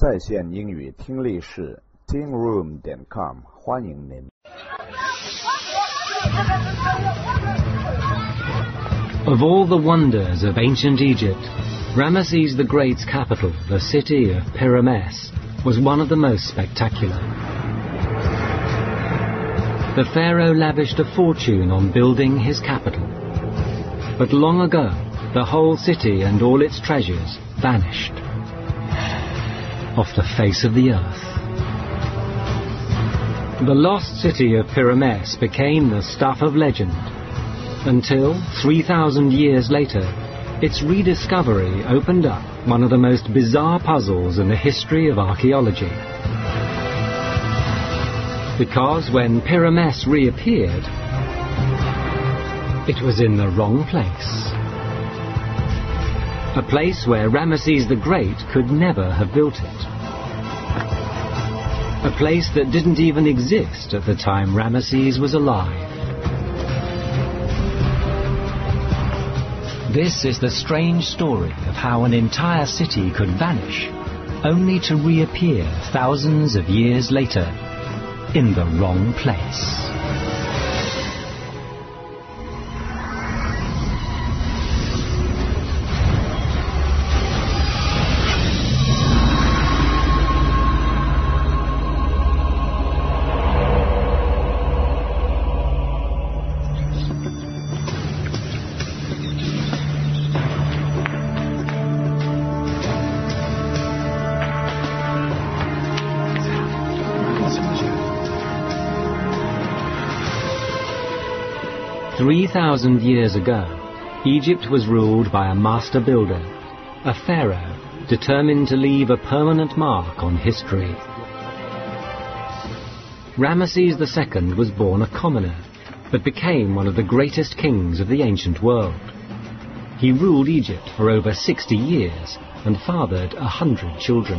在线英语听力室 tingroom.com 欢迎您。 Of all the wonders of ancient Egypt, Ramesses the Great's capital, the city of Pyrames, was one of the most spectacular. The pharaoh lavished a fortune on building his capital. But long ago, the whole city and all its treasures vanished off the face of the earth. The lost city of Pyrames became the stuff of legend, until 3,000 years later, its rediscovery opened up one of the most bizarre puzzles in the history of archaeology. Because when Pyrames reappeared, it was in the wrong place. A place where Ramesses the Great could never have built it. A place that didn't even exist at the time Ramesses was alive. This is the strange story of how an entire city could vanish, only to reappear thousands of years later in the wrong place. 3,000 years ago, Egypt was ruled by a master builder, a pharaoh determined to leave a permanent mark on history. Ramesses II was born a commoner, but became one of the greatest kings of the ancient world. He ruled Egypt for over 60 years and fathered 100 children.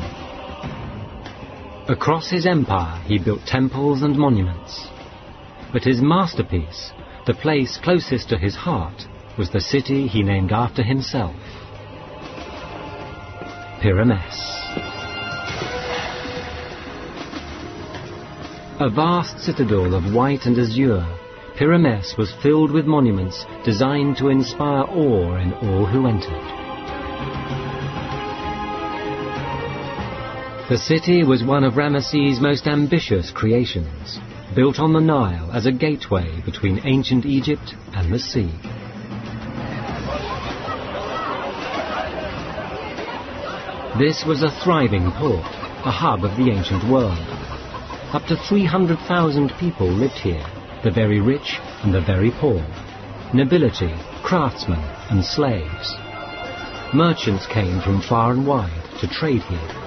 Across his empire he built temples and monuments. But his masterpiece, the place closest to his heart, was the city he named after himself, Pyrames. A vast citadel of white and azure, Pyrames was filled with monuments designed to inspire awe in all who entered. The city was one of Ramesses' most ambitious creations, built on the Nile as a gateway between ancient Egypt and the sea. This was a thriving port, a hub of the ancient world. Up to 300,000 people lived here, the very rich and the very poor, nobility, craftsmen and slaves. Merchants came from far and wide to trade here.